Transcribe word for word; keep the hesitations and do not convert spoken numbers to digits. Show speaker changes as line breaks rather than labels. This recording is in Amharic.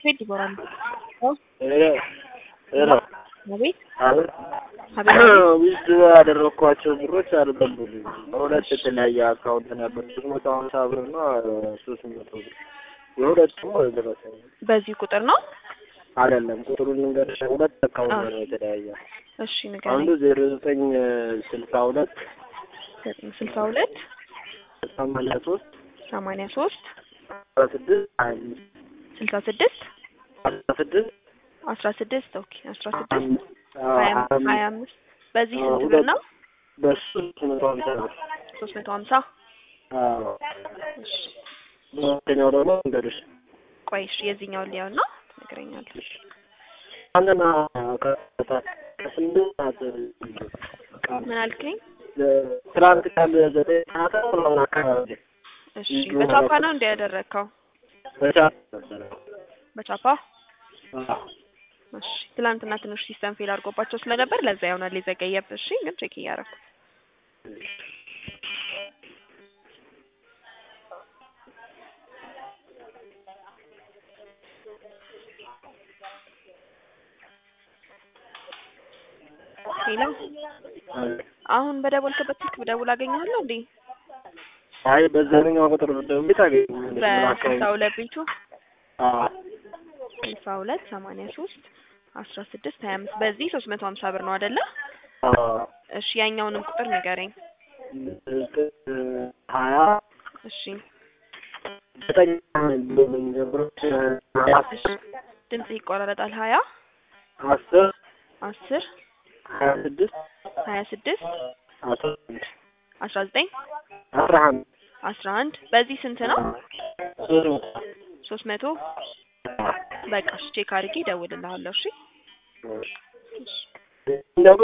ቤት ይጎራል።
እረ
አቤት
አቤት
አቤት
ዊዝ ያደረኳቸው ብሮች አልገቡልኝ። በሁለት የተለያየ አካውንት ነበር ሶስት መቶ ሀምሳ ብር እና ሶስት መቶ ብር የሁለቱም አልደረሰኝ።
በዚህ ቁጥር ነው
አይደለም ቁጥሩን ልንገርሽ፣ ሁለት አካውንት ነው የተለያየ።
እሺ ንገረኝ።
አንዱ ዜሮ ዘጠኝ ስልሳ ሁለት
ስልሳ ሁለት
ሰማንያ ሶስት
ሰማንያ ሶስት
አስራ ስድስት ሀያ አምስት
ስልሳ ስድስት
አስራ ስድስት
አስራ ስድስት ኦኬ አስራ ስድስት ሀያ አምስት በዚህ ስንት ብር ነው?
በሱ ሶስት መቶ ሀምሳ ብር
ሶስት መቶ ሀምሳ
አዎ።
እሺ
ሁለተኛው ደግሞ እንግዲህ
ቆይ እሺ የዚህኛው ሊያው ነው ትነግረኛለሽ።
አንደና ከስምንት ሰዓት
ምን አልከኝ?
ትናንት ካለ ዘጠኝ ሰዓት ነው አካባቢ።
እሺ በቻፓ ነው እንደ ያደረከው?
በቻፓ
በቻፓ እሺ ትላንትና ትንሽ ሲስተም ፌል አድርጎባቸው ስለነበር ለዛ ይሆናል የዘገየብህ። እሺ ግን ቼክ እያደረኩ ሄሎ አሁን በደወልክበት ስልክ ብደውል አገኘሃለሁ እንዴ?
አይ በዛኛው ቁጥር ደውል ታገኝ
በስልሳ ሁለት ቤቱ
አዎ
ስልሳ ሁለት ሰማንያ ሶስት አስራ ስድስት ሀያ አምስት በዚህ ሶስት መቶ ሀምሳ ብር ነው አይደለ?
አዎ
እሺ ያኛውንም ቁጥር ንገረኝ።
ሀያ
እሺ
ዘጠኝ ብሮች
ድምጽ ይቆራረጣል። ሀያ
አስር
አስር
ሀያ ስድስት
ሀያ ስድስት
አስራ
አስራ ዘጠኝ
አስራ አንድ
አስራ አንድ በዚህ ስንት ነው? ሶስት መቶ በቃ ቼክ አድርጌ እደውልልሃለሁ። እሺ